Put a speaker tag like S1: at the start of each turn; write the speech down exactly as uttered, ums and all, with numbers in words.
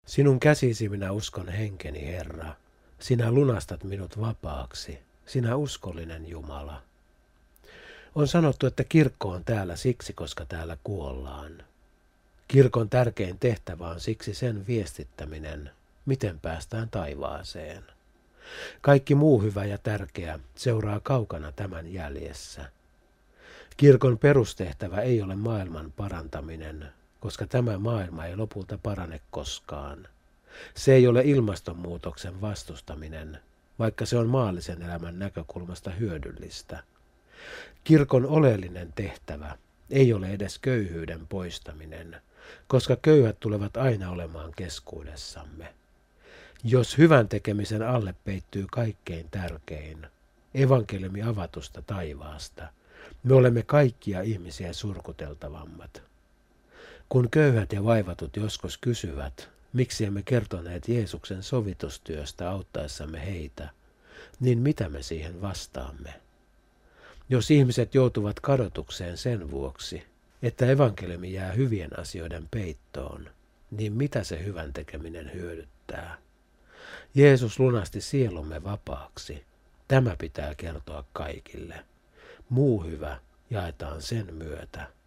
S1: Sinun käsisi minä uskon henkeni, Herra. Sinä lunastat minut vapaaksi, sinä uskollinen Jumala. On sanottu, että kirkko on täällä siksi, koska täällä kuollaan. Kirkon tärkein tehtävä on siksi sen viestittäminen, miten päästään taivaaseen. Kaikki muu hyvä ja tärkeä seuraa kaukana tämän jäljessä. Kirkon perustehtävä ei ole maailman parantaminen, koska tämä maailma ei lopulta parane koskaan. Se ei ole ilmastonmuutoksen vastustaminen, vaikka se on maallisen elämän näkökulmasta hyödyllistä. Kirkon oleellinen tehtävä ei ole edes köyhyyden poistaminen, koska köyhät tulevat aina olemaan keskuudessamme. Jos hyvän tekemisen alle peittyy kaikkein tärkein, evankeliumi avatusta taivaasta, me olemme kaikkia ihmisiä surkuteltavammat. Kun köyhät ja vaivatut joskus kysyvät, miksi emme kertoneet Jeesuksen sovitustyöstä auttaessamme heitä, niin mitä me siihen vastaamme? Jos ihmiset joutuvat kadotukseen sen vuoksi, että evankeliumi jää hyvien asioiden peittoon, niin mitä se hyvän tekeminen hyödyttää? Jeesus lunasti sielumme vapaaksi. Tämä pitää kertoa kaikille. Muu hyvä jaetaan sen myötä.